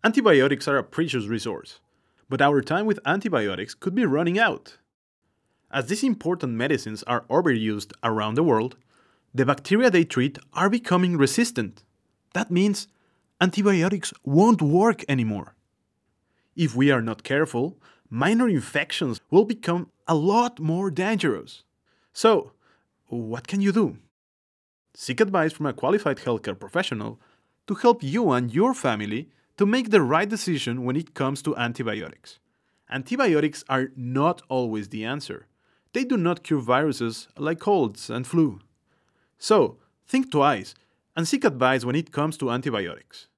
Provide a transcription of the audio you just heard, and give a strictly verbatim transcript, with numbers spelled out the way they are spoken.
Antibiotics are a precious resource, but our time with antibiotics could be running out. As these important medicines are overused around the world, the bacteria they treat are becoming resistant. That means antibiotics won't work anymore. If we are not careful, minor infections will become a lot more dangerous. So, what can you do? Seek advice from a qualified healthcare professional to help you and your family to make the right decision when it comes to antibiotics. Antibiotics are not always the answer. They do not cure viruses like colds and flu. So, think twice and seek advice when it comes to antibiotics.